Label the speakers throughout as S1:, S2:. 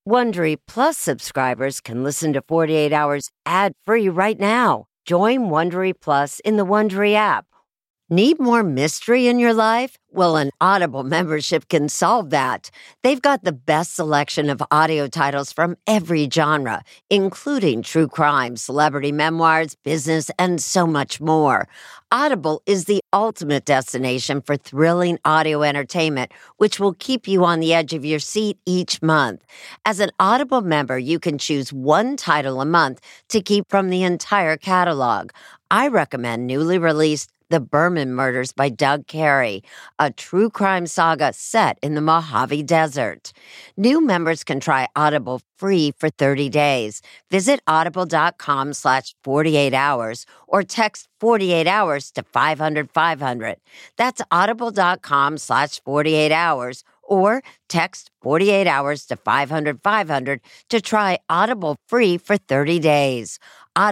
S1: Wondery Plus subscribers can listen to 48 Hours ad-free right now. Join Wondery Plus in the Wondery app. Need more mystery in your life? Well, an Audible membership can solve that. They've got the best selection of audio titles from every genre, including true crime, celebrity memoirs, business, and so much more. Audible is the ultimate destination for thrilling audio entertainment, which will keep you on the edge of your seat each month. As an Audible member, you can choose one title a month to keep from the entire catalog. I recommend newly released The Berman Murders by Doug Carey, a true crime saga set in the Mojave Desert. New members can try Audible free for 30 days. Visit audible.com/48hours or text 48 hours to 500-500. That's audible.com/48hours or text 48 hours to 500-500 to try Audible free for 30 days.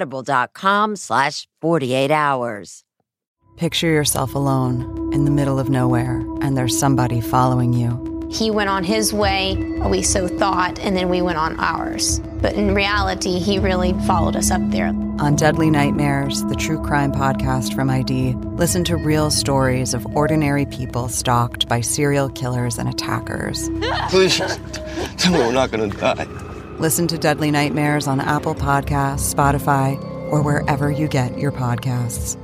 S1: Audible.com/48hours.
S2: Picture yourself alone in the middle of nowhere, and there's somebody following you.
S3: He went on his way, we so thought, and then we went on ours. But in reality, he really followed us up there.
S2: On Deadly Nightmares, the true crime podcast from ID, listen to real stories of ordinary people stalked by serial killers and attackers.
S4: Please, tell me we're not going to die.
S2: Listen to Deadly Nightmares on Apple Podcasts, Spotify, or wherever you get your podcasts.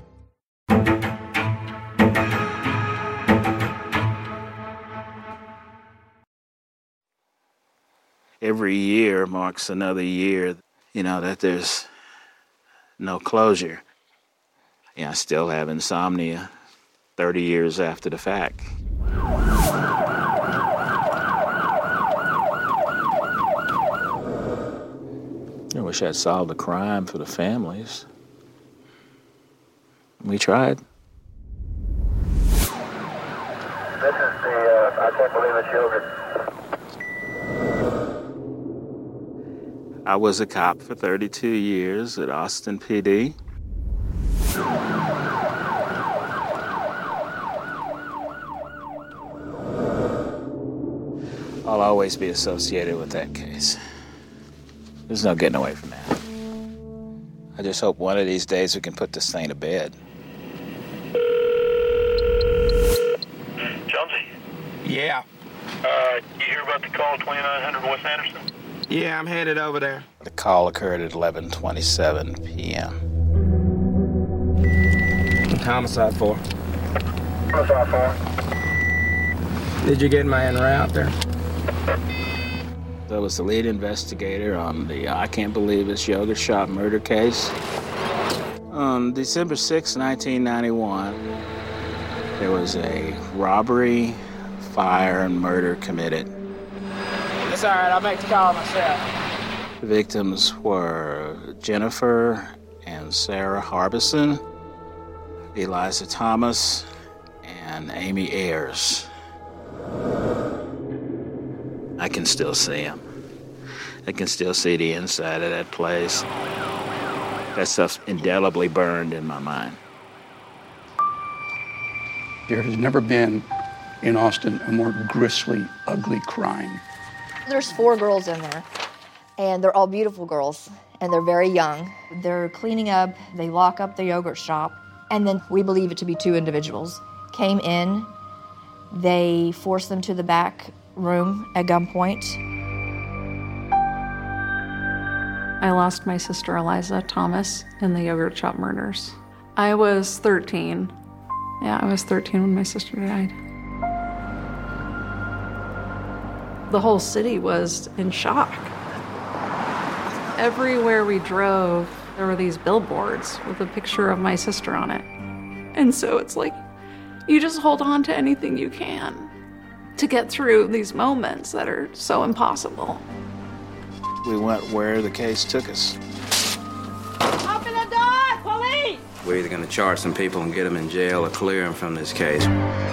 S5: Every year marks another year, that there's no closure. I still have insomnia 30 years after the fact. I wish I'd solved the crime for the families. We tried.
S6: This is the, I can't believe it's yogurt.
S5: I was a cop for 32 years at Austin PD. I'll always be associated with that case. There's no getting away from that. I just hope one of these days we can put this thing to bed.
S6: Jonesy?
S7: Yeah.
S6: You hear about the call 2900 West Anderson?
S7: Yeah, I'm headed over there.
S5: The call occurred at 11:27 p.m.
S7: Homicide 4.
S6: Homicide 4.
S7: Did you get my en route there?
S5: I was the lead investigator on the I Can't Believe It's Yogurt Shop murder case. On December 6, 1991, there was a robbery, fire, and murder committed.
S7: It's all right, I'll make the call myself.
S5: The victims were Jennifer and Sarah Harbison, Eliza Thomas, and Amy Ayers. I can still see them. I can still see the inside of that place. That stuff's indelibly burned in my mind.
S8: There has never been in Austin a more grisly, ugly crime.
S9: There's 4 girls in there, and they're all beautiful girls, and they're very young. They're cleaning up, they lock up the yogurt shop, and then we believe it to be 2 individuals. Came in, they forced them to the back room at gunpoint.
S10: I lost my sister Eliza Thomas in the yogurt shop murders. I was 13. Yeah, I was 13 when my sister died. The whole city was in shock. Everywhere we drove, there were these billboards with a picture of my sister on it. And so it's like, you just hold on to anything you can to get through these moments that are so impossible.
S5: We went where the case took us.
S11: Open the door! Police!
S12: We're either going to charge some people and get them in jail or clear them from this case.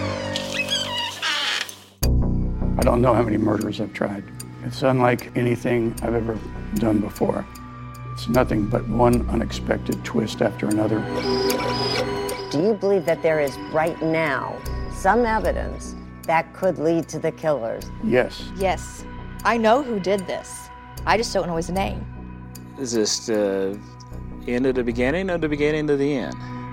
S8: I don't know how many murders I've tried. It's unlike anything I've ever done before. It's nothing but one unexpected twist after another.
S1: Do you believe that there is right now some evidence that could lead to the killers?
S8: Yes.
S9: Yes, I know who did this. I just don't know his name.
S5: Is this the end of the beginning or the beginning of the end?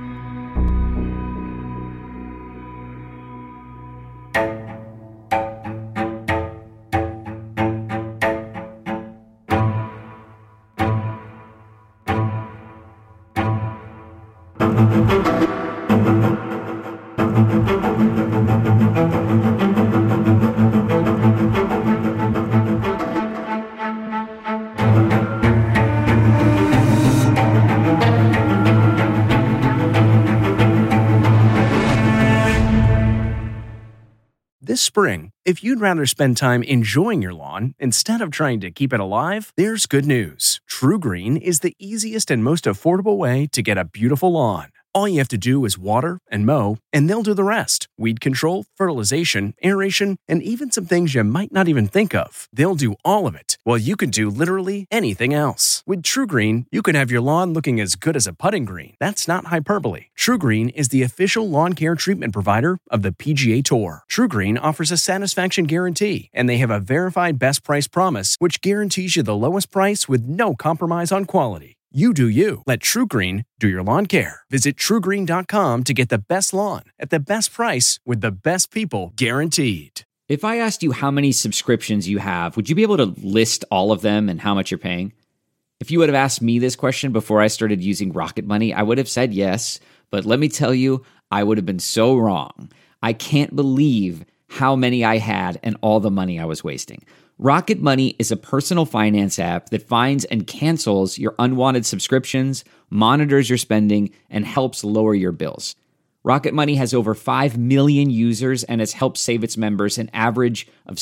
S13: This spring, if you'd rather spend time enjoying your lawn instead of trying to keep it alive, there's good news. TruGreen is the easiest and most affordable way to get a beautiful lawn. All you have to do is water and mow, and they'll do the rest. Weed control, fertilization, aeration, and even some things you might not even think of. They'll do all of it, while you can do literally anything else. With TruGreen, you can have your lawn looking as good as a putting green. That's not hyperbole. TruGreen is the official lawn care treatment provider of the PGA Tour. TruGreen offers a satisfaction guarantee, and they have a verified best price promise, which guarantees you the lowest price with no compromise on quality. You do you. Let TruGreen do your lawn care. Visit TruGreen.com to get the best lawn at the best price with the best people guaranteed.
S14: If I asked you how many subscriptions you have, would you be able to list all of them and how much you're paying? If you would have asked me this question before I started using Rocket Money, I would have said yes. But let me tell you, I would have been so wrong. I can't believe how many I had and all the money I was wasting. Rocket Money is a personal finance app that finds and cancels your unwanted subscriptions, monitors your spending, and helps lower your bills. Rocket Money has over 5 million users and has helped save its members an average of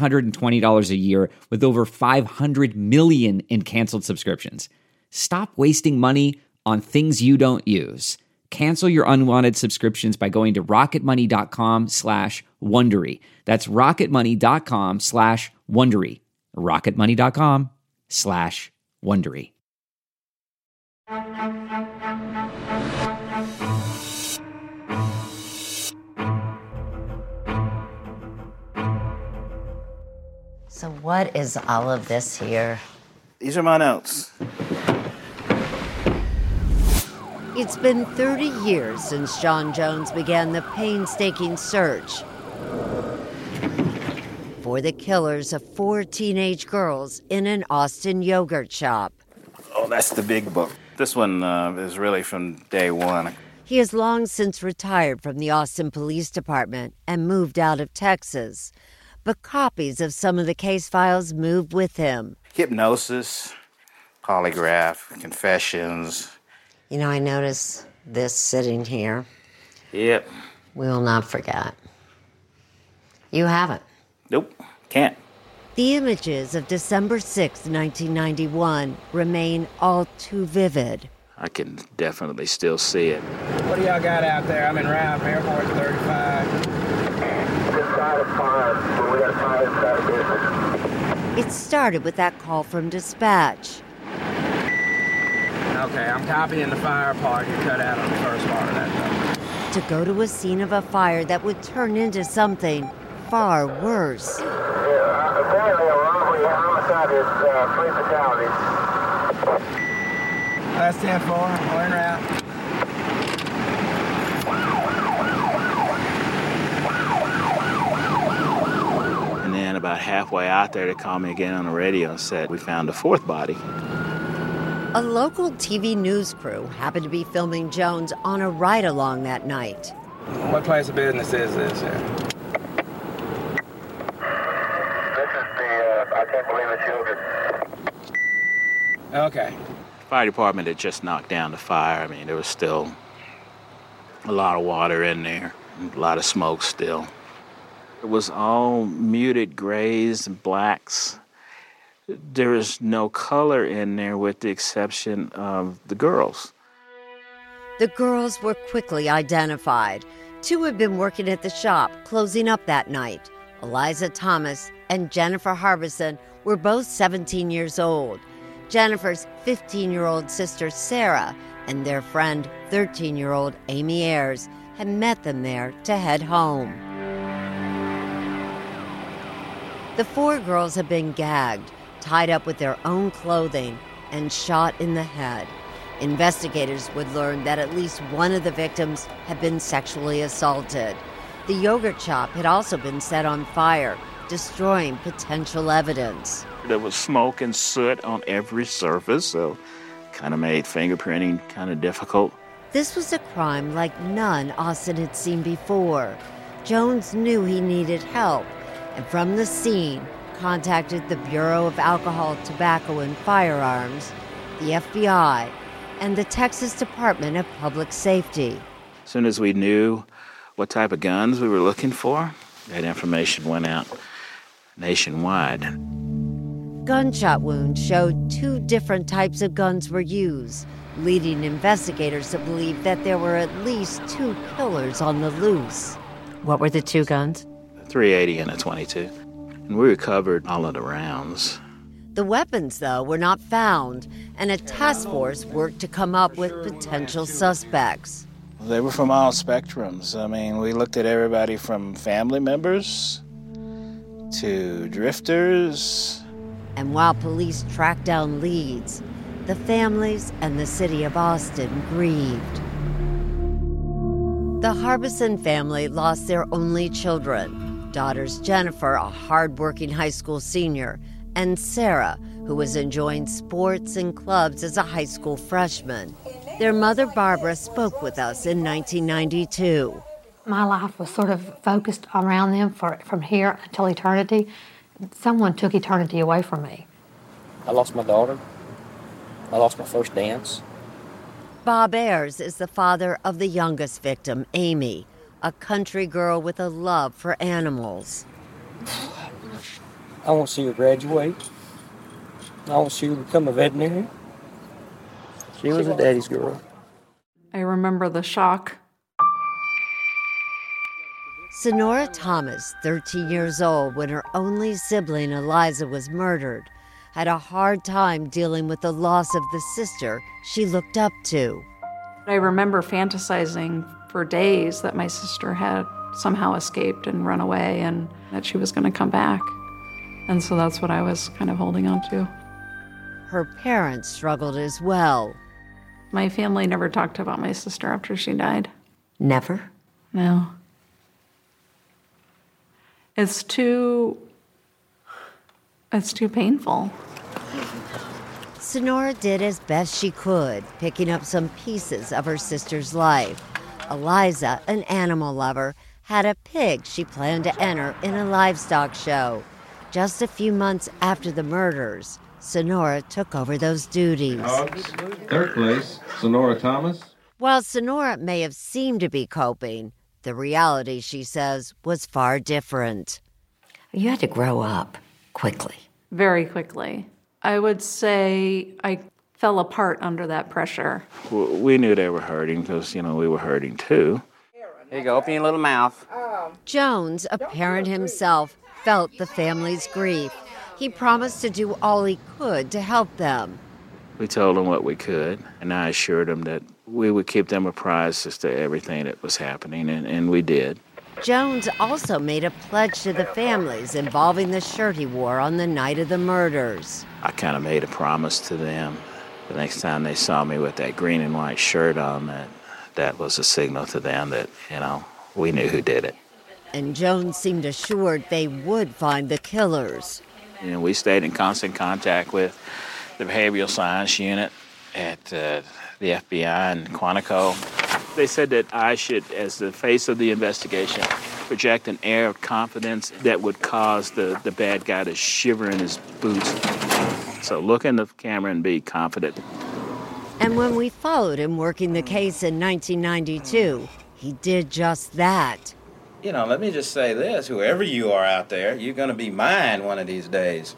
S14: $720 a year with over 500 million in canceled subscriptions. Stop wasting money on things you don't use. Cancel your unwanted subscriptions by going to rocketmoney.com/Wondery. That's rocketmoney.com/Wondery. rocketmoney.com/Wondery.
S1: So what is all of this here?
S5: These are my notes.
S1: It's been 30 years since John Jones began the painstaking search for the killers of 4 teenage girls in an Austin yogurt shop.
S5: Oh, that's the big book. This one is really from day one.
S1: He has long since retired from the Austin Police Department and moved out of Texas. But copies of some of the case files moved with him.
S5: Hypnosis, polygraph, confessions.
S1: You know, I notice this sitting here.
S5: Yep.
S1: We will not forget. You haven't.
S5: Nope, can't.
S1: The images of December 6, 1991 remain all too vivid.
S5: I can definitely still see it.
S7: What do y'all got out there? I'm in Round Airport 35.
S6: Inside of fire, but we got fire inside of business.
S1: It started with that call from dispatch.
S7: Okay, I'm copying the fire part you cut out on the first part of that.
S1: To go to a scene of a fire that would turn into something far worse.
S6: Apparently a robbery homicide is 3 fatalities.
S7: Last 10-4, we're en route.
S5: And then about halfway out there, they called me again on the radio and said, we found a 4th body.
S1: A local TV news crew happened to be filming Jones on a ride-along that night.
S7: What place of business is this here?
S6: This is the, I can't believe it's yogurt.
S7: Okay.
S5: Fire department had just knocked down the fire. I mean, there was still a lot of water in there, a lot of smoke still. It was all muted grays and blacks. There is no color in there with the exception of the girls.
S1: The girls were quickly identified. 2 had been working at the shop, closing up that night. Eliza Thomas and Jennifer Harbison were both 17 years old. Jennifer's 15-year-old sister, Sarah, and their friend, 13-year-old Amy Ayers, had met them there to head home. The 4 girls had been gagged, tied up with their own clothing, and shot in the head. Investigators would learn that at least one of the victims had been sexually assaulted. The yogurt shop had also been set on fire, destroying potential evidence.
S5: There was smoke and soot on every surface, so kind of made fingerprinting kind of difficult.
S1: This was a crime like none Austin had seen before. Jones knew he needed help, and from the scene, contacted the Bureau of Alcohol, Tobacco, and Firearms, the FBI, and the Texas Department of Public Safety.
S5: As soon as we knew what type of guns we were looking for, that information went out nationwide.
S1: Gunshot wounds showed 2 different types of guns were used, leading investigators to believe that there were at least 2 killers on the loose. What were the 2 guns?
S5: A .380 and a .22. And we recovered all of the rounds.
S1: The weapons, though, were not found, and a task force worked to come up with potential suspects.
S5: They were from all spectrums. I mean, we looked at everybody from family members to drifters.
S1: And while police tracked down leads, the families and the city of Austin grieved. The Harbison family lost their only children, daughters Jennifer, a hard-working high school senior, and Sarah, who was enjoying sports and clubs as a high school freshman. Their mother, Barbara, spoke with us in 1992.
S15: My life was sort of focused around them from here until eternity. Someone took eternity away from me.
S16: I lost my daughter. I lost my first dance.
S1: Bob Ayers is the father of the youngest victim, Amy, a country girl with a love for animals.
S16: I want to see her graduate. I want to see her become a veterinarian. She was a daddy's girl.
S10: I remember the shock.
S1: Sonora Thomas, 13 years old when her only sibling Eliza was murdered, had a hard time dealing with the loss of the sister she looked up to.
S10: I remember fantasizing for days that my sister had somehow escaped and run away and that she was going to come back. And so that's what I was kind of holding on to.
S1: Her parents struggled as well.
S10: My family never talked about my sister after she died.
S1: Never?
S10: No. It's too painful.
S1: Sonora did as best she could, picking up some pieces of her sister's life. Eliza, an animal lover, had a pig she planned to enter in a livestock show. Just a few months after the murders, Sonora took over those duties.
S17: Third place, Sonora Thomas.
S1: While Sonora may have seemed to be coping, the reality, she says, was far different.
S18: You had to grow up quickly.
S10: Very quickly. I would say I fell apart under that pressure.
S5: We knew they were hurting because, we were hurting too.
S12: Here you go, open your little mouth.
S1: Jones, a parent himself, felt the family's grief. He promised to do all he could to help them.
S5: We told them what we could, and I assured them that we would keep them apprised as to everything that was happening, and we did.
S1: Jones also made a pledge to the families involving the shirt he wore on the night of the murders.
S5: I kind of made a promise to them. The next time they saw me with that green and white shirt on, that was a signal to them that, we knew who did it.
S1: And Jones seemed assured they would find the killers.
S5: We stayed in constant contact with the behavioral science unit at the FBI in Quantico. They said that I should, as the face of the investigation, project an air of confidence that would cause the bad guy to shiver in his boots. So look in the camera and be confident.
S1: And when we followed him working the case in 1992, he did just that.
S12: Let me just say this. Whoever you are out there, you're going to be mine one of these days.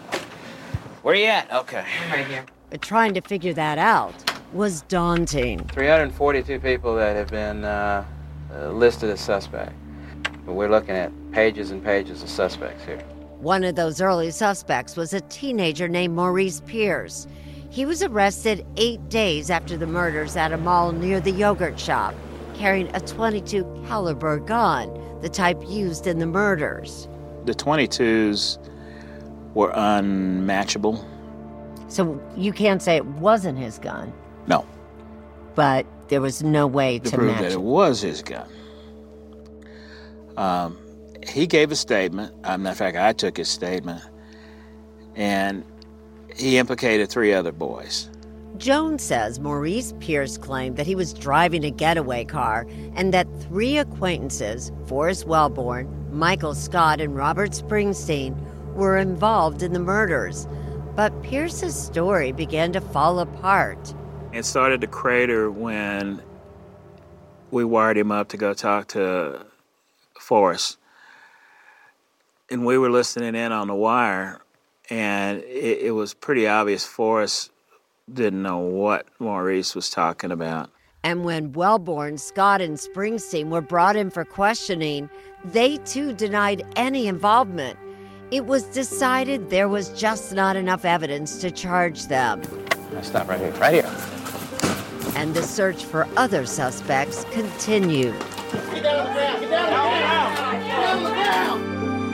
S12: Where you at? Okay. I'm right here.
S1: But trying to figure that out was daunting.
S12: 342 people that have been listed as suspect. But we're looking at pages and pages of suspects here.
S1: One of those early suspects was a teenager named Maurice Pierce. He was arrested 8 days after the murders at a mall near the yogurt shop, carrying a .22 caliber gun, the type used in the murders.
S5: The .22s were unmatchable.
S1: So you can't say it wasn't his gun?
S5: No.
S1: But there was no way to
S5: prove
S1: match
S5: that
S1: it.
S5: It was his gun. He gave a statement. Matter of fact, I took his statement, and he implicated 3 other boys.
S1: Jones says Maurice Pierce claimed that he was driving a getaway car and that 3 acquaintances, Forrest Wellborn, Michael Scott, and Robert Springsteen, were involved in the murders. But Pierce's story began to fall apart.
S5: It started to crater when we wired him up to go talk to Forrest. And we were listening in on the wire, and it was pretty obvious Forrest didn't know what Maurice was talking about.
S1: And when Wellborn, Scott, and Springsteen were brought in for questioning, they too denied any involvement. It was decided there was just not enough evidence to charge them.
S4: Stop right here. Right here.
S1: And the search for other suspects continued.
S11: Get down on the ground! Get down on the ground! Get down on the ground!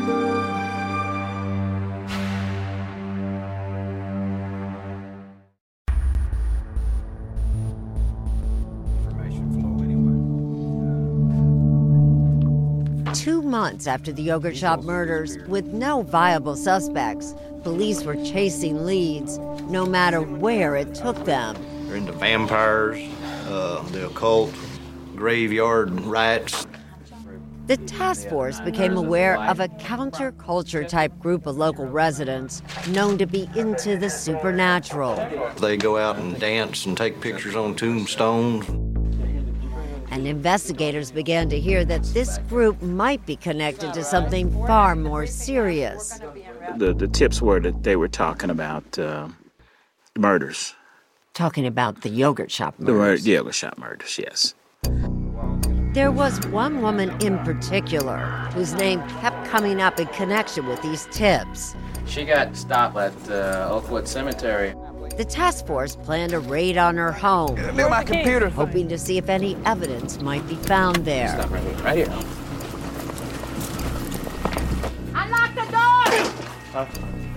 S1: 2 months after the yogurt shop murders, with no viable suspects, police were chasing leads, no matter where it took them.
S19: They're into vampires, the occult, graveyard rats.
S1: The task force became aware of a counterculture-type group of local residents known to be into the supernatural.
S19: They go out and dance and take pictures on tombstones.
S1: And investigators began to hear that this group might be connected to something far more serious.
S5: The tips were that they were talking about murders.
S1: Talking about the yogurt shop murders.
S5: The yogurt shop murders, yes.
S1: There was one woman in particular whose name kept coming up in connection with these tips.
S12: She got stopped at Oakwood Cemetery.
S1: The task force planned a raid on her home,
S11: Near my computer,
S1: hoping to see if any evidence might be found there.
S12: Stop right here. Right here.
S11: Unlock the door!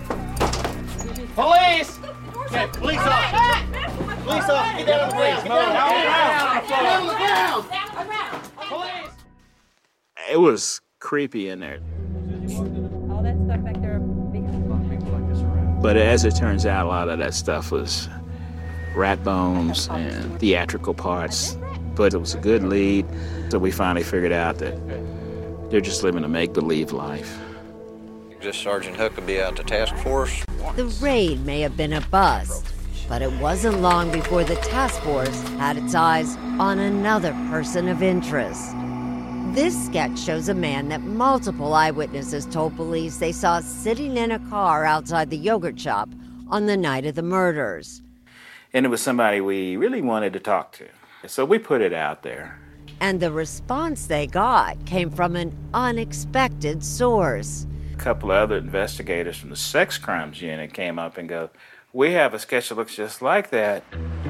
S12: Police!
S11: Okay, police officer! Police officer, get down on the ground! Get down on the ground! Get down on the ground! Police!
S5: It was creepy in there.
S20: All that stuff back there.
S5: But as it turns out, a lot of that stuff was rat bones and theatrical parts. But it was a good lead, so we finally figured out that they're just living a make-believe life.
S19: Just Sergeant Huckabee out the task force.
S1: The raid may have been a bust, but it wasn't long before the task force had its eyes on another person of interest. This sketch shows a man that multiple eyewitnesses told police they saw sitting in a car outside the yogurt shop on the night of the murders.
S5: And it was somebody we really wanted to talk to. So we put it out there.
S1: And the response they got came from an unexpected source.
S5: A couple of other investigators from the sex crimes unit came up and go, "We have a sketch that looks just like that."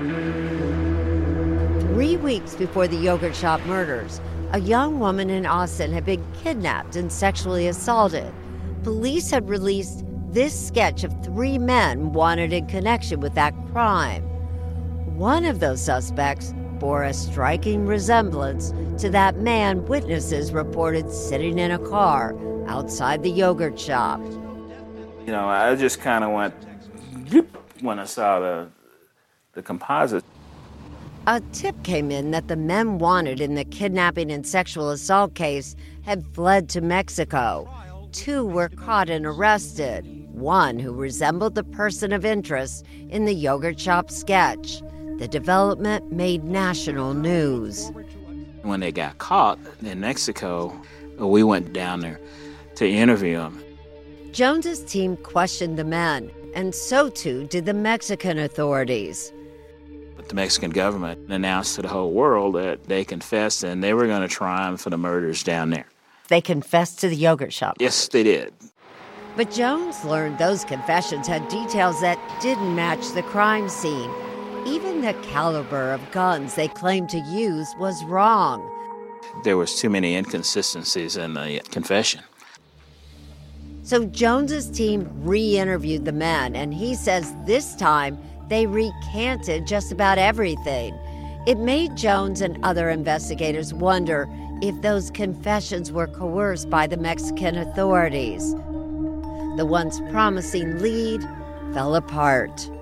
S1: 3 weeks before the yogurt shop murders, a young woman in Austin had been kidnapped and sexually assaulted. Police had released this sketch of 3 men wanted in connection with that crime. One of those suspects bore a striking resemblance to that man witnesses reported sitting in a car outside the yogurt shop.
S5: You know, I just kind of went when I saw the composite.
S1: A tip came in that the men wanted in the kidnapping and sexual assault case had fled to Mexico. 2 were caught and arrested, one who resembled the person of interest in the yogurt shop sketch. The development made national news.
S5: When they got caught in Mexico, we went down there to interview them.
S1: Jones's team questioned the men, and so too did the Mexican authorities.
S5: But the Mexican government announced to the whole world that they confessed and they were going to try them for the murders down there.
S1: They confessed to the yogurt shop.
S5: Yes, they did.
S1: But Jones learned those confessions had details that didn't match the crime scene. Even the caliber of guns they claimed to use was wrong.
S5: There was too many inconsistencies in the confession.
S1: So Jones's team re-interviewed the men, and he says this time they recanted just about everything. It made Jones and other investigators wonder if those confessions were coerced by the Mexican authorities. The once promising lead fell apart.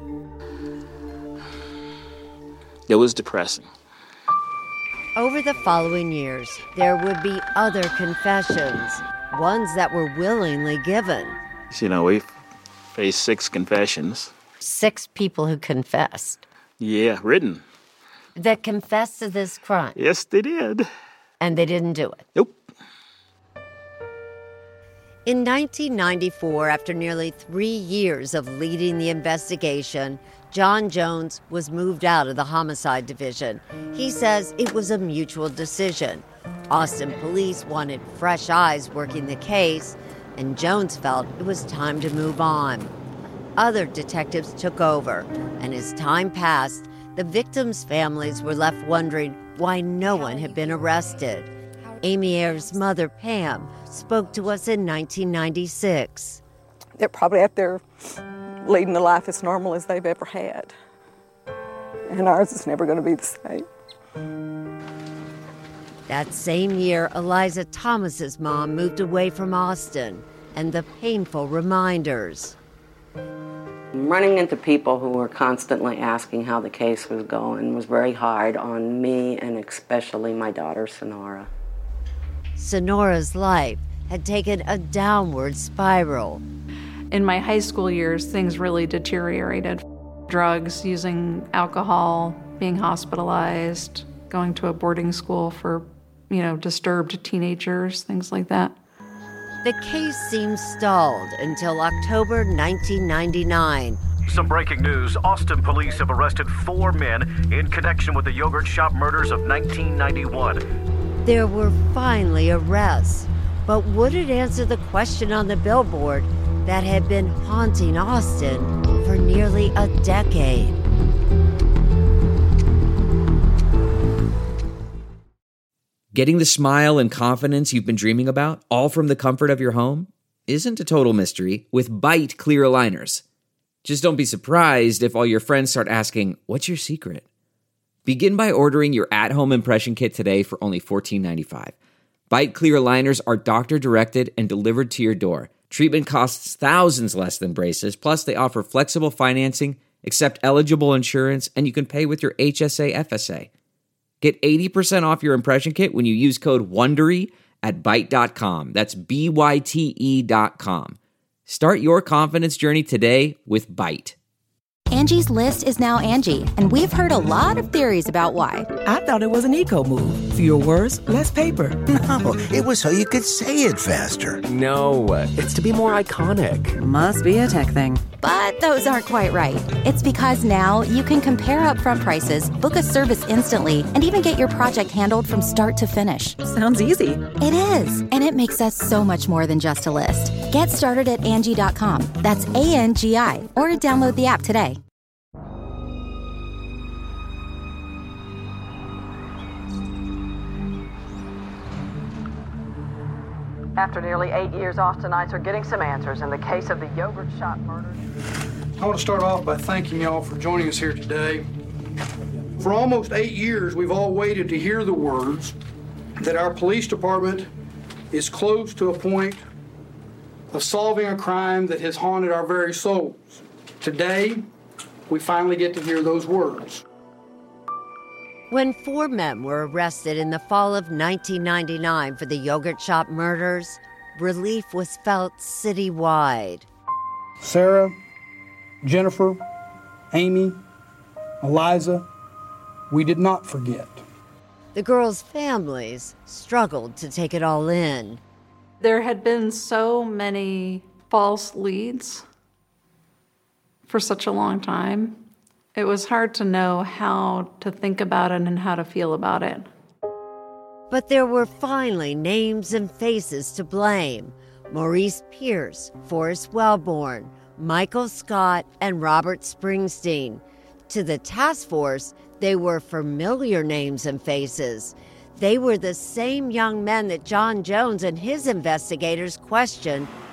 S5: It was depressing.
S1: Over the following years, there would be other confessions, ones that were willingly given.
S5: You know, we faced 6 confessions.
S1: 6 people who confessed.
S5: Yeah, written.
S1: That confessed to this crime.
S5: Yes, they did.
S1: And they didn't do it.
S5: Nope.
S1: In 1994, after nearly 3 years of leading the investigation, John Jones was moved out of the homicide division. He says it was a mutual decision. Austin police wanted fresh eyes working the case, and Jones felt it was time to move on. Other detectives took over, and as time passed, the victims' families were left wondering why no one had been arrested. Amy Ayer's mother, Pam, spoke to us in 1996.
S21: They're probably out there leading a life as normal as they've ever had. And ours is never going to be the same.
S1: That same year, Eliza Thomas's mom moved away from Austin, and the painful reminders.
S22: Running into people who were constantly asking how the case was going was very hard on me and especially my daughter, Sonora.
S1: Sonora's life had taken a downward spiral.
S10: In my high school years, things really deteriorated. Drugs, using alcohol, being hospitalized, going to a boarding school for, disturbed teenagers, things like that.
S1: The case seemed stalled until October 1999.
S23: Some breaking news. Austin police have arrested 4 men in connection with the yogurt shop murders of 1991.
S1: There were finally arrests, but would it answer the question on the billboard that had been haunting Austin for nearly a decade?
S14: Getting the smile and confidence you've been dreaming about, all from the comfort of your home, isn't a total mystery with Byte clear aligners. Just don't be surprised if all your friends start asking, "What's your secret?" Begin by ordering your at-home impression kit today for only $14.95. Byte clear aligners are doctor-directed and delivered to your door. Treatment costs thousands less than braces, plus they offer flexible financing, accept eligible insurance, and you can pay with your HSA FSA. Get 80% off your impression kit when you use code WONDERY at Byte.com. That's BYTE.com. Start your confidence journey today with Byte.
S24: Angie's List is now Angie, and we've heard a lot of theories about why.
S25: I thought it was an eco move. Fewer words, less paper.
S26: No, it was so you could say it faster.
S27: No, it's to be more iconic.
S2: Must be a tech thing.
S24: But those aren't quite right. It's because now you can compare upfront prices, book a service instantly, and even get your project handled from start to finish.
S25: Sounds easy.
S24: It is, and it makes us so much more than just a list. Get started at Angie.com. That's ANGI, or download the app today.
S28: After nearly 8 years, Austinites are getting some answers in the case of the yogurt shop murders.
S29: I want to start off by thanking y'all for joining us here today. For almost 8 years, we've all waited to hear the words that our police department is close to a point of solving a crime that has haunted our very souls. Today, we finally get to hear those words.
S1: When 4 men were arrested in the fall of 1999 for the yogurt shop murders, relief was felt citywide.
S29: Sarah, Jennifer, Amy, Eliza, we did not forget.
S1: The girls' families struggled to take it all in.
S10: There had been so many false leads for such a long time. It was hard to know how to think about it and how to feel about it.
S1: But there were finally names and faces to blame. Maurice Pierce, Forrest Wellborn, Michael Scott, and Robert Springsteen. To the task force, they were familiar names and faces. They were the same young men that John Jones and his investigators questioned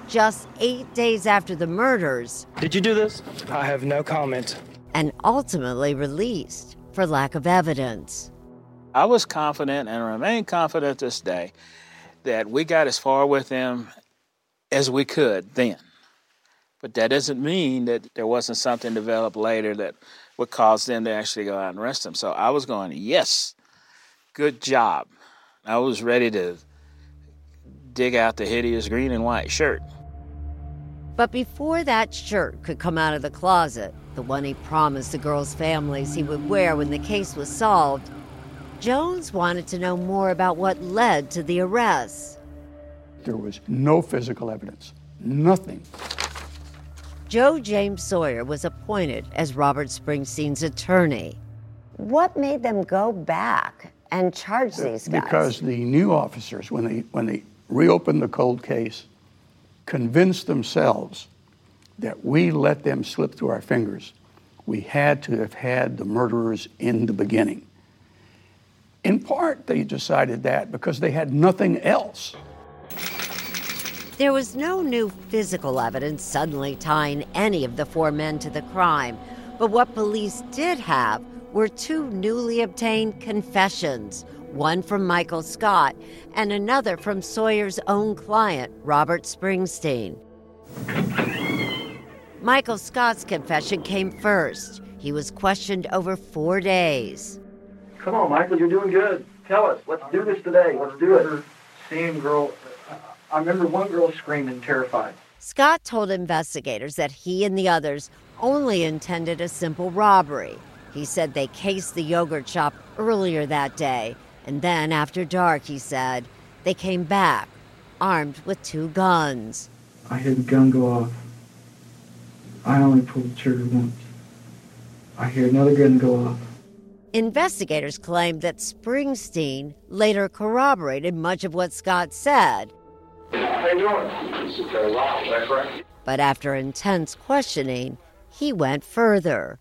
S1: just 8 days after the murders.
S3: Did you do this? I have no comment.
S1: And ultimately released for lack of evidence.
S5: I was confident and remain confident this day that we got as far with them as we could then. But that doesn't mean that there wasn't something developed later that would cause them to actually go out and arrest him. So I was going, yes, good job. I was ready to dig out the hideous green and white shirt.
S1: But before that shirt could come out of the closet, the one he promised the girls' families he would wear when the case was solved, Jones wanted to know more about what led to the arrests.
S6: There was no physical evidence, nothing.
S1: Joe James Sawyer was appointed as Robert Springsteen's attorney.
S18: What made them go back and charge these guys?
S6: Because the new officers, when they reopened the cold case, convinced themselves that we let them slip through our fingers. We had to have had the murderers in the beginning. In part, they decided that because they had nothing else.
S1: There was no new physical evidence suddenly tying any of the four men to the crime, but what police did have were two newly obtained confessions, one from Michael Scott and another from Sawyer's own client, Robert Springsteen. Michael Scott's confession came first. He was questioned over 4 days.
S7: Come on, Michael, you're doing good. Tell us, let's do this today. Let's do it.
S8: Same girl. I remember one girl screaming, terrified.
S1: Scott told investigators that he and the others only intended a simple robbery. He said they cased the yogurt shop earlier that day, and then after dark, he said, they came back, armed with two guns.
S8: I heard the gun go off. I only pulled the trigger once. I hear another gun go off.
S1: Investigators claimed that Springsteen later corroborated much of what Scott said.
S7: How you doing? This is Wow, is that correct?
S1: But after intense questioning, he went further.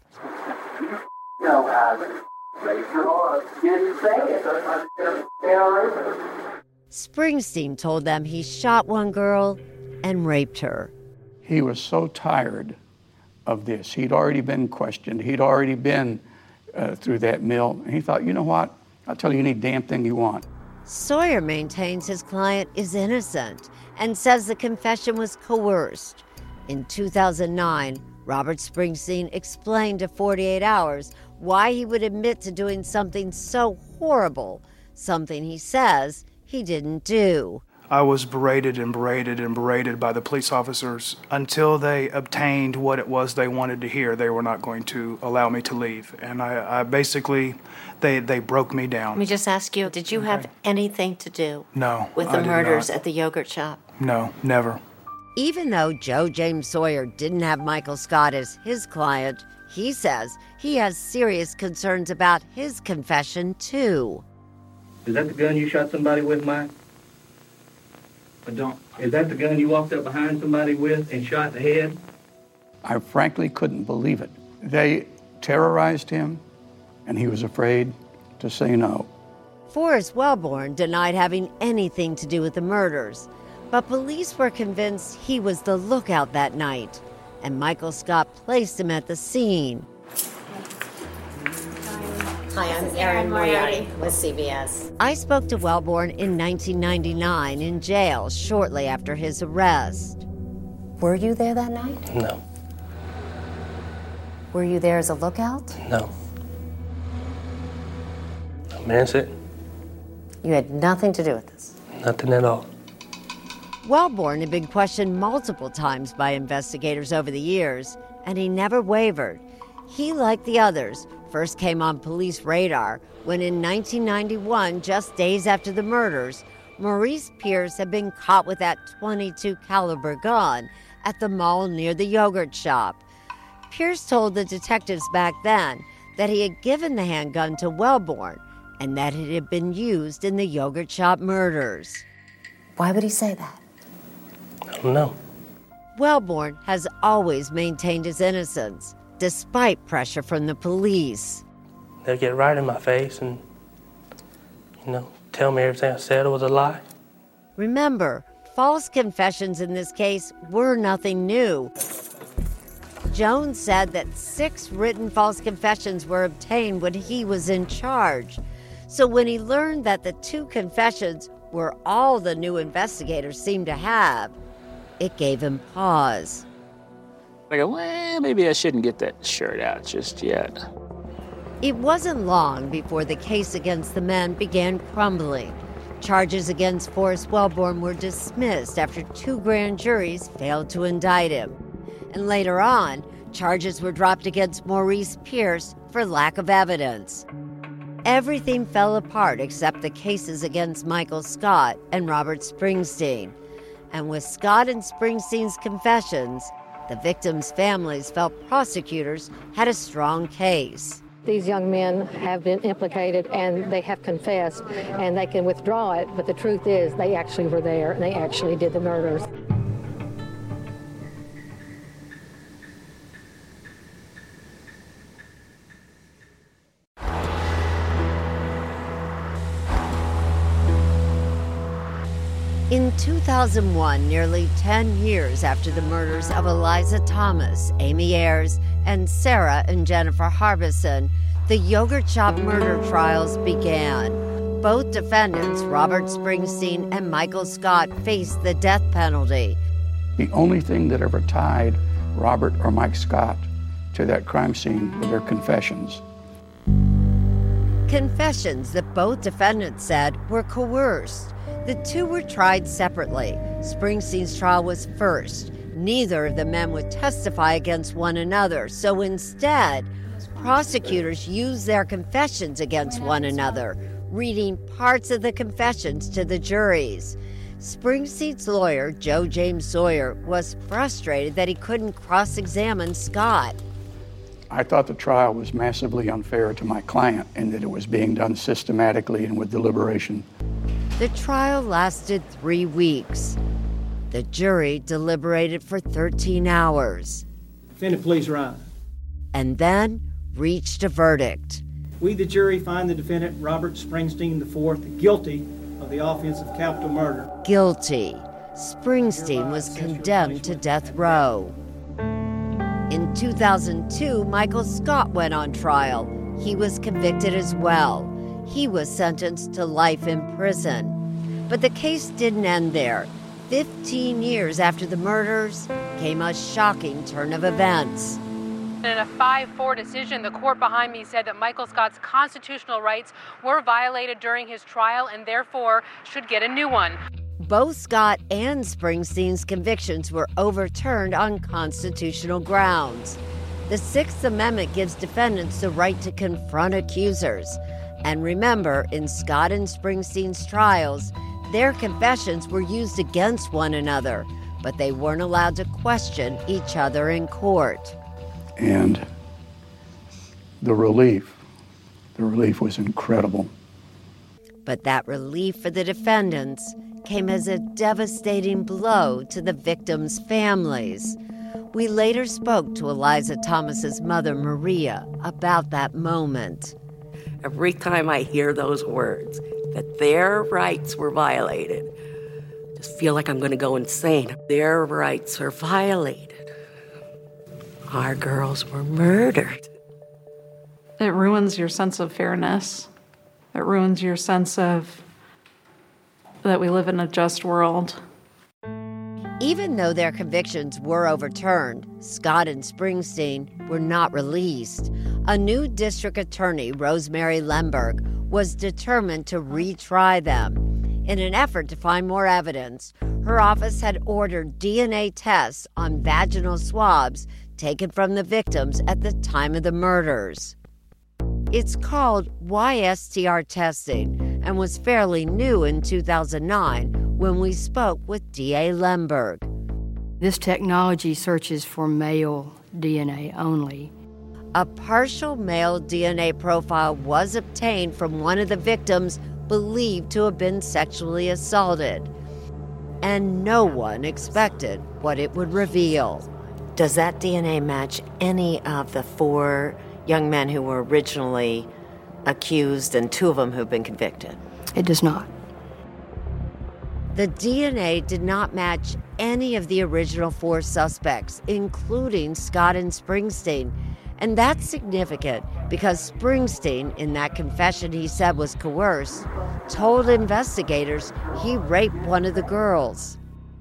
S1: Springsteen told them he shot one girl and raped her.
S6: He was so tired of this. He'd already been questioned. He'd already been through that mill. And he thought, you know what? I'll tell you any damn thing you want.
S1: Sawyer maintains his client is innocent and says the confession was coerced. In 2009, Robert Springsteen explained to 48 Hours why he would admit to doing something so horrible, something he says he didn't do.
S9: I was berated and berated and berated by the police officers until they obtained what it was they wanted to hear. They were not going to allow me to leave. And I basically, they broke me down.
S13: Let me just ask you, did you have anything to do
S9: No,
S13: with the murders at the yogurt shop?
S9: No, never.
S1: Even though Joe James Sawyer didn't have Michael Scott as his client, he says he has serious concerns about his confession, too.
S8: Is that the gun you shot somebody with, Mike? Is that the gun you walked up behind somebody with and shot in the head?
S6: I frankly couldn't believe it. They terrorized him, and he was afraid to say no.
S1: Forrest Wellborn denied having anything to do with the murders, but police were convinced he was the lookout that night, and Michael Scott placed him at the scene.
S13: Hi, I'm Erin Moriarty with CBS.
S1: I spoke to Wellborn in 1999 in jail shortly after his arrest.
S18: Were you there that night?
S27: No.
S18: Were you there as a lookout?
S27: No. I mean, that's it.
S18: You had nothing to do with this?
S27: Nothing at all.
S1: Wellborn had been questioned multiple times by investigators over the years, and he never wavered. He, like the others, first came on police radar when in 1991, just days after the murders, Maurice Pierce had been caught with that .22 caliber gun at the mall near the yogurt shop. Pierce told the detectives back then that he had given the handgun to Wellborn and that it had been used in the yogurt shop murders.
S18: Why would he say that?
S27: I don't know.
S1: Wellborn has always maintained his innocence, despite pressure from the police.
S27: They'll get right in my face and, tell me everything I said was a lie.
S1: Remember, false confessions in this case were nothing new. Jones said that 6 written false confessions were obtained when he was in charge. So when he learned that the 2 confessions were all the new investigators seemed to have, it gave him pause.
S5: I go, well, maybe I shouldn't get that shirt out just yet.
S1: It wasn't long before the case against the men began crumbling. Charges against Forrest Wellborn were dismissed after 2 grand juries failed to indict him. And later on, charges were dropped against Maurice Pierce for lack of evidence. Everything fell apart except the cases against Michael Scott and Robert Springsteen. And with Scott and Springsteen's confessions, the victims' families felt prosecutors had a strong case.
S4: These young men have been implicated and they have confessed and they can withdraw it, but the truth is they actually were there and they actually did the murders.
S1: In 2001, nearly 10 years after the murders of Eliza Thomas, Amy Ayers, and Sarah and Jennifer Harbison, the yogurt shop murder trials began. Both defendants, Robert Springsteen and Michael Scott, faced the death penalty.
S6: The only thing that ever tied Robert or Mike Scott to that crime scene were their confessions.
S1: Confessions that both defendants said were coerced. The 2 were tried separately. Springsteen's trial was first. Neither of the men would testify against one another, so instead, prosecutors used their confessions against one another, reading parts of the confessions to the juries. Springsteen's lawyer, Joe James Sawyer, was frustrated that he couldn't cross-examine Scott.
S6: I thought the trial was massively unfair to my client and that it was being done systematically and with deliberation.
S1: The trial lasted 3 weeks. The jury deliberated for 13 hours.
S11: Defendant, please rise.
S1: And then reached a verdict.
S11: We, the jury, find the defendant, Robert Springsteen IV, guilty of the offense of capital murder.
S1: Guilty. Springsteen was condemned to death row. In 2002, Michael Scott went on trial. He was convicted as well. He was sentenced to life in prison. But the case didn't end there. 15 years after the murders came a shocking turn of events.
S12: In a 5-4 decision, the court behind me said that Michael Scott's constitutional rights were violated during his trial and therefore should get a new one.
S1: Both Scott and Springsteen's convictions were overturned on constitutional grounds. The Sixth Amendment gives defendants the right to confront accusers. And remember, in Scott and Springsteen's trials, their confessions were used against one another, but they weren't allowed to question each other in court.
S6: And the relief was incredible.
S1: But that relief for the defendants came as a devastating blow to the victims' families. We later spoke to Eliza Thomas's mother, Maria, about that moment.
S22: Every time I hear those words, that their rights were violated, I just feel like I'm going to go insane. Their rights are violated. Our girls were murdered.
S10: It ruins your sense of fairness. It ruins your sense of that we live in a just world.
S1: Even though their convictions were overturned, Scott and Springsteen were not released. A new district attorney, Rosemary Lemberg, was determined to retry them. In an effort to find more evidence, her office had ordered DNA tests on vaginal swabs taken from the victims at the time of the murders. It's called YSTR testing and was fairly new in 2009 when we spoke with D.A. Lemberg.
S15: This technology searches for male DNA only.
S1: A partial male DNA profile was obtained from one of the victims believed to have been sexually assaulted. And no one expected what it would reveal.
S16: Does that DNA match any of the 4 young men who were originally accused and 2 of them who've been convicted?
S15: It does not.
S1: The DNA did not match any of the original 4 suspects, including Scott and Springsteen. And that's significant because Springsteen, in that confession he said was coerced, told investigators he raped one of the girls.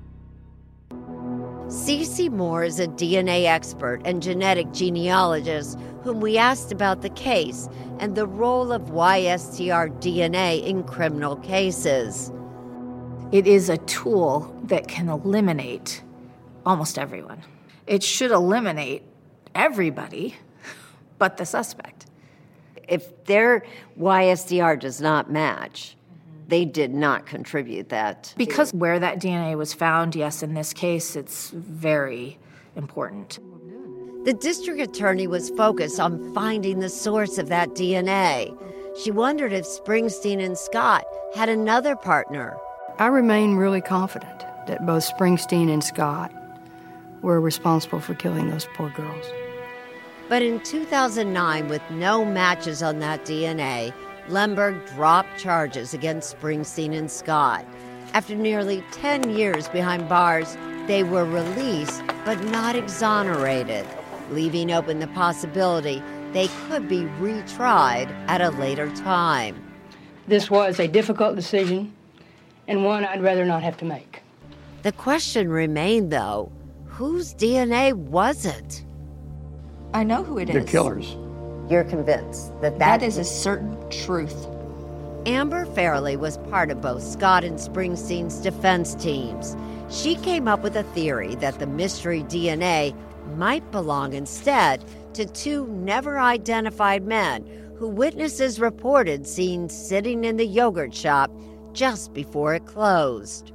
S1: Cece Moore is a DNA expert and genetic genealogist whom we asked about the case and the role of YSTR DNA in criminal cases.
S2: It is a tool that can eliminate almost everyone. It should eliminate everybody but the suspect.
S1: If their YSDR does not match, they did not contribute that.
S2: Because where that DNA was found, yes, in this case, it's very important.
S1: The district attorney was focused on finding the source of that DNA. She wondered if Springsteen and Scott had another partner.
S15: I remain really confident that both Springsteen and Scott were responsible for killing those poor girls.
S1: But in 2009, with no matches on that DNA, Lemberg dropped charges against Springsteen and Scott. After nearly 10 years behind bars, they were released but not exonerated, leaving open the possibility they could be retried at a later time.
S14: This was a difficult decision and one I'd rather not have to make.
S1: The question remained, though, whose DNA was it?
S2: I know who it is.
S6: The killers.
S1: You're convinced
S2: that is a certain truth.
S1: Amber Fairley was part of both Scott and Springsteen's defense teams. She came up with a theory that the mystery DNA might belong instead to 2 never-identified men who witnesses reported seen sitting in the yogurt shop just before it closed.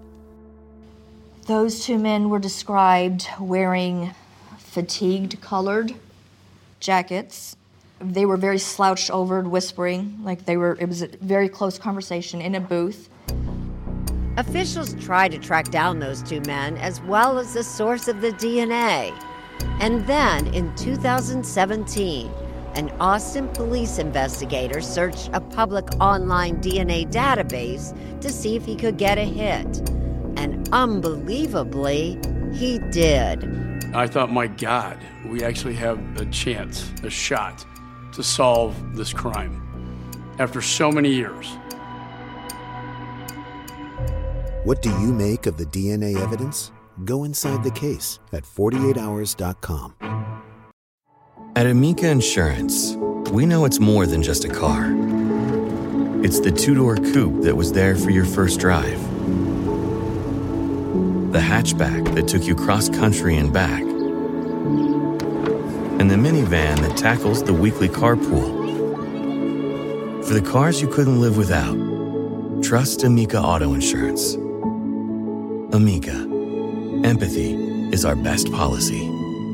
S2: Those 2 men were described wearing fatigued-colored jackets. They were very slouched over, whispering, it was a very close conversation in a booth.
S1: Officials tried to track down those 2 men as well as the source of the DNA. And then in 2017, an Austin police investigator searched a public online DNA database to see if he could get a hit. And unbelievably, he did.
S6: I thought, my God, we actually have a chance, a shot to solve this crime after so many years.
S17: What do you make of the DNA evidence? Go inside the case at 48hours.com.
S19: At Amica Insurance, we know it's more than just a car. It's the 2-door coupe that was there for your first drive, the hatchback that took you cross-country and back, and the minivan that tackles the weekly carpool. For the cars you couldn't live without, trust Amica Auto Insurance. Amica. Empathy is our best policy.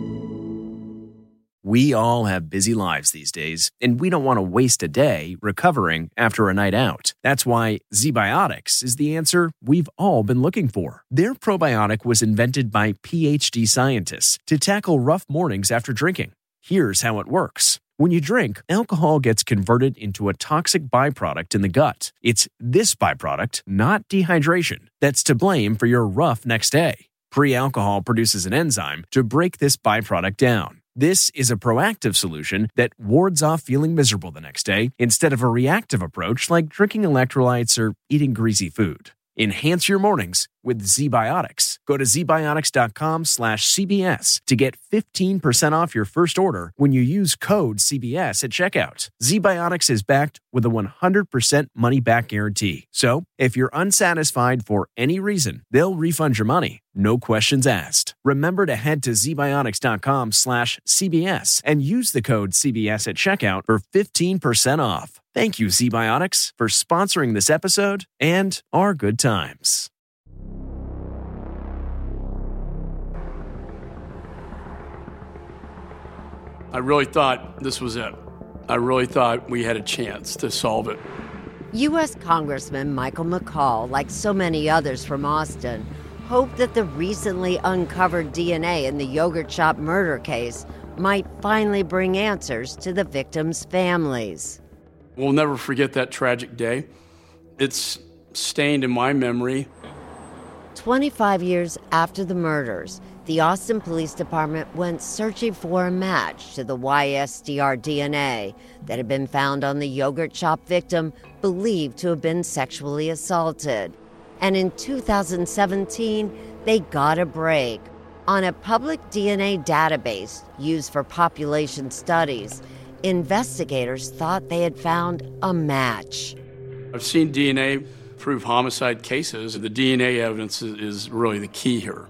S20: We all have busy lives these days, and we don't want to waste a day recovering after a night out. That's why ZBiotics is the answer we've all been looking for. Their probiotic was invented by PhD scientists to tackle rough mornings after drinking. Here's how it works. When you drink, alcohol gets converted into a toxic byproduct in the gut. It's this byproduct, not dehydration, that's to blame for your rough next day. Pre-alcohol produces an enzyme to break this byproduct down. This is a proactive solution that wards off feeling miserable the next day instead of a reactive approach like drinking electrolytes or eating greasy food. Enhance your mornings with ZBiotics. Go to zbiotics.com/CBS to get 15% off your first order when you use code CBS at checkout. ZBiotics is backed with a 100% money-back guarantee. So, if you're unsatisfied for any reason, they'll refund your money. No questions asked. Remember to head to zbiotics.com/CBS and use the code CBS at checkout for 15% off. Thank you, ZBiotics, for sponsoring this episode and our good times.
S6: I really thought this was it. I really thought we had a chance to solve it.
S1: U.S. Congressman Michael McCaul, like so many others from Austin, hoped that the recently uncovered DNA in the yogurt shop murder case might finally bring answers to the victims' families.
S6: We'll never forget that tragic day. It's stained in my memory.
S1: 25 years after the murders, the Austin Police Department went searching for a match to the YSDR DNA that had been found on the yogurt shop victim believed to have been sexually assaulted. And in 2017, they got a break. On a public DNA database used for population studies, investigators thought they had found a match.
S3: I've seen DNA prove homicide cases. The DNA evidence is really the key here.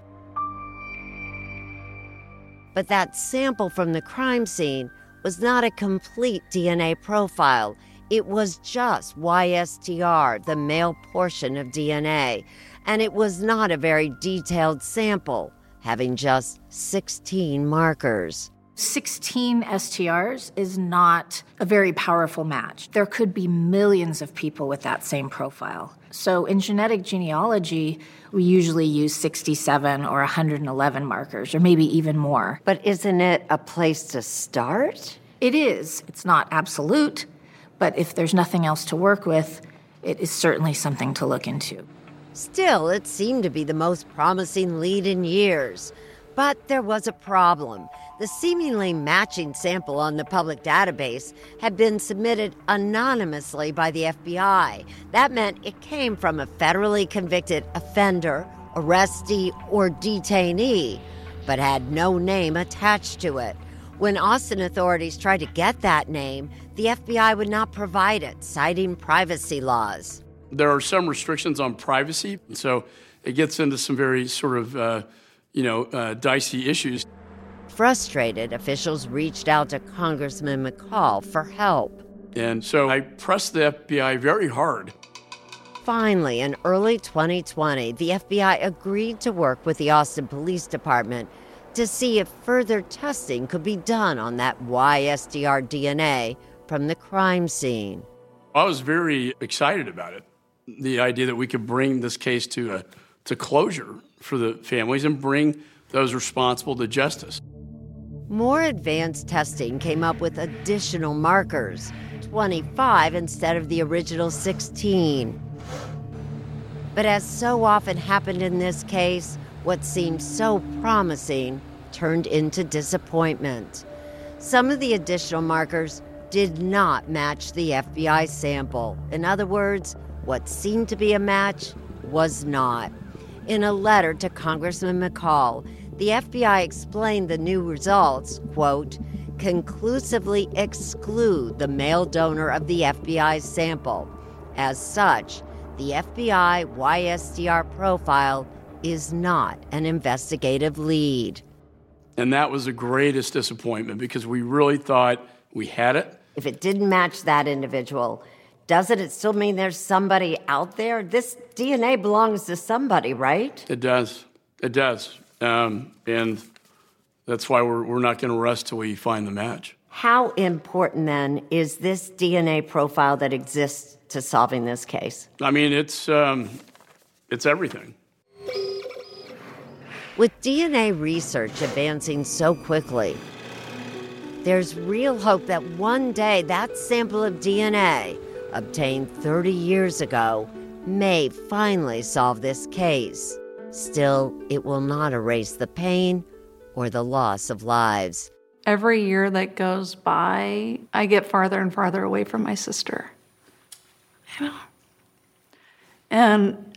S1: But that sample from the crime scene was not a complete DNA profile. It was just YSDR, the male portion of DNA, and it was not a very detailed sample, having just 16 markers.
S7: 16 STRs is not a very powerful match. There could be millions of people with that same profile. So in genetic genealogy, we usually use 67 or 111 markers, or maybe even more.
S1: But isn't it a place to start?
S7: It is. It's not absolute, but if there's nothing else to work with, it is certainly something to look into.
S1: Still, it seemed to be the most promising lead in years. But there was a problem. The seemingly matching sample on the public database had been submitted anonymously by the FBI. That meant it came from a federally convicted offender, arrestee, or detainee, but had no name attached to it. When Austin authorities tried to get that name, the FBI would not provide it, citing privacy laws.
S3: There are some restrictions on privacy, so it gets into some very sort of dicey issues.
S1: Frustrated, officials reached out to Congressman McCall for help.
S3: And so I pressed the FBI very hard.
S1: Finally, in early 2020, the FBI agreed to work with the Austin Police Department to see if further testing could be done on that YSDR DNA from the crime scene.
S3: I was very excited about it, the idea that we could bring this case to closure for the families and bring those responsible to justice.
S1: More advanced testing came up with additional markers, 25 instead of the original 16. But as so often happened in this case, what seemed so promising turned into disappointment. Some of the additional markers did not match the FBI sample. In other words, what seemed to be a match was not. In a letter to Congressman McCall, the FBI explained the new results, quote, conclusively exclude the male donor of the FBI sample. As such, the FBI YSDR profile is not an investigative lead.
S3: And that was the greatest disappointment because we really thought we had it.
S1: If it didn't match that individual, doesn't it still mean there's somebody out there? This DNA belongs to somebody, right?
S3: It does. It does. And that's why we're not going to rest till we find the match.
S1: How important, then, is this DNA profile that exists to solving this case?
S3: I mean, it's everything.
S1: With DNA research advancing so quickly, there's real hope that one day that sample of DNA obtained 30 years ago may finally solve this case. Still, it will not erase the pain or the loss of lives.
S10: Every year that goes by, I get farther and farther away from my sister. And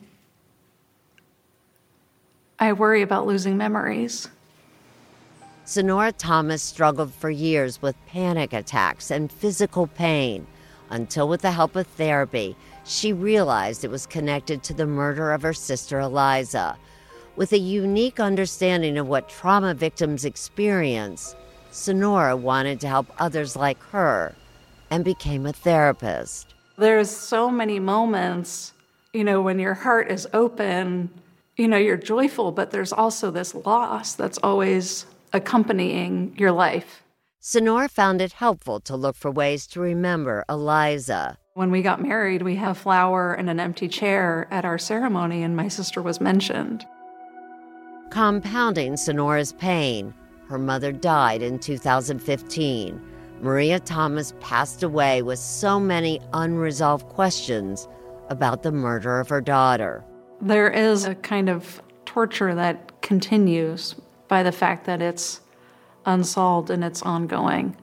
S10: I worry about losing memories.
S1: Sonora Thomas struggled for years with panic attacks and physical pain until, with the help of therapy, she realized it was connected to the murder of her sister Eliza. With a unique understanding of what trauma victims experience, Sonora wanted to help others like her and became a therapist.
S10: There's so many moments, when your heart is open, you're joyful, but there's also this loss that's always accompanying your life.
S1: Sonora found it helpful to look for ways to remember Eliza.
S10: When we got married, we have flower and an empty chair at our ceremony, and my sister was mentioned.
S1: Compounding Sonora's pain, her mother died in 2015. Maria Thomas passed away with so many unresolved questions about the murder of her daughter.
S10: There is a kind of torture that continues by the fact that it's unsolved and it's ongoing.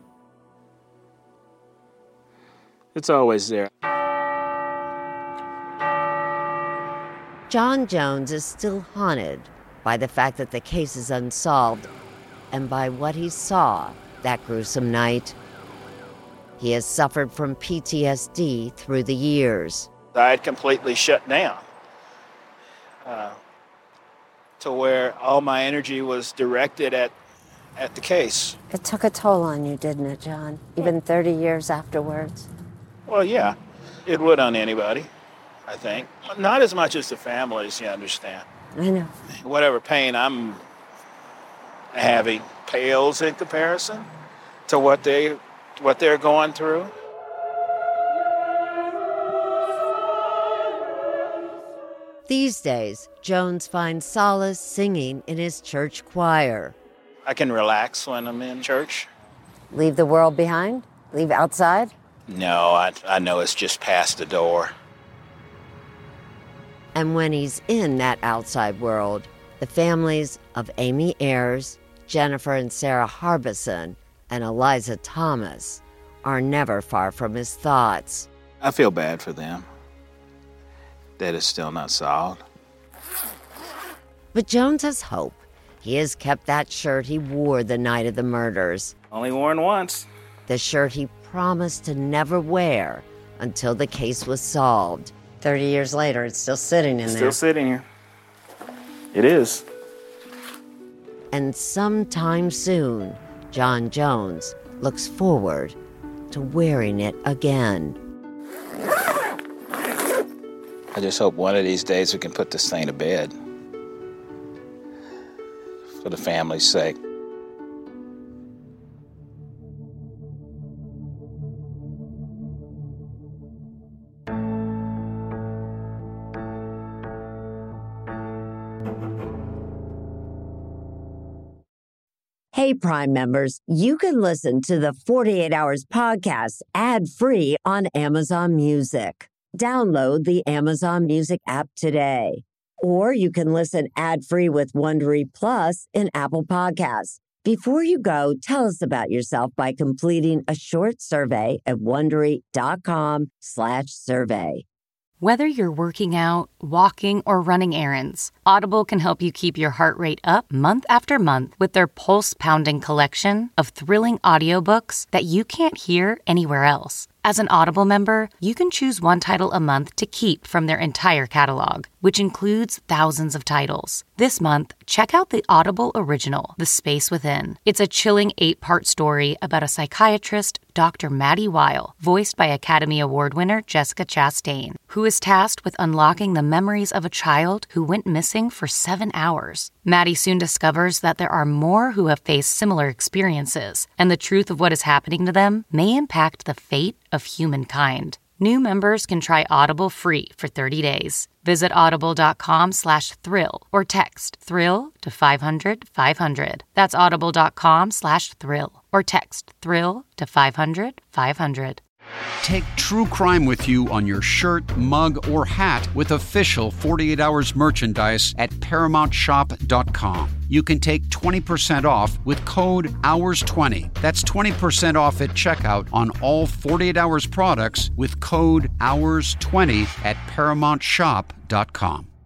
S5: It's always there.
S1: John Jones is still haunted by the fact that the case is unsolved and by what he saw that gruesome night. He has suffered from PTSD through the years.
S5: I had completely shut down to where all my energy was directed at the case.
S18: It took a toll on you, didn't it, John? Even 30 years afterwards?
S5: Well, yeah, it would on anybody, I think. Not as much as the families, you understand.
S18: I know.
S5: Whatever pain I'm having pales in comparison to what they're going through.
S1: These days, Jones finds solace singing in his church choir.
S5: I can relax when I'm in church.
S18: Leave the world behind? Leave outside?
S5: No, I know it's just past the door.
S1: And when he's in that outside world, the families of Amy Ayers, Jennifer and Sarah Harbison, and Eliza Thomas are never far from his thoughts.
S5: I feel bad for them that it's still not solved.
S1: But Jones has hope. He has kept that shirt he wore the night of the murders.
S5: Only worn once.
S1: The shirt he promised to never wear until the case was solved. 30 years later, it's still sitting in there.
S5: Still sitting here. It is.
S1: And sometime soon, John Jones looks forward to wearing it again.
S5: I just hope one of these days we can put this thing to bed. For the family's sake.
S1: Hey, Prime members, you can listen to the 48 Hours podcast ad-free on Amazon Music. Download the Amazon Music app today. Or you can listen ad-free with Wondery Plus in Apple Podcasts. Before you go, tell us about yourself by completing a short survey at Wondery.com/survey.
S8: Whether you're working out, walking, or running errands, Audible can help you keep your heart rate up month after month with their pulse-pounding collection of thrilling audiobooks that you can't hear anywhere else. As an Audible member, you can choose one title a month to keep from their entire catalog, which includes thousands of titles. This month, check out the Audible original, The Space Within. It's a chilling 8-part story about a psychiatrist, Dr. Maddie Weil, voiced by Academy Award winner Jessica Chastain, who is tasked with unlocking the memories of a child who went missing for 7 hours. Maddie soon discovers that there are more who have faced similar experiences, and the truth of what is happening to them may impact the fate of humankind. New members can try Audible free for 30 days. Visit audible.com/thrill or text thrill to 500-500. That's audible.com/thrill or text thrill to 500-500.
S9: Take true crime with you on your shirt, mug, or hat with official 48 Hours merchandise at ParamountShop.com. You can take 20% off with code HOURS20. That's 20% off at checkout on all 48 Hours products with code HOURS20 at ParamountShop.com.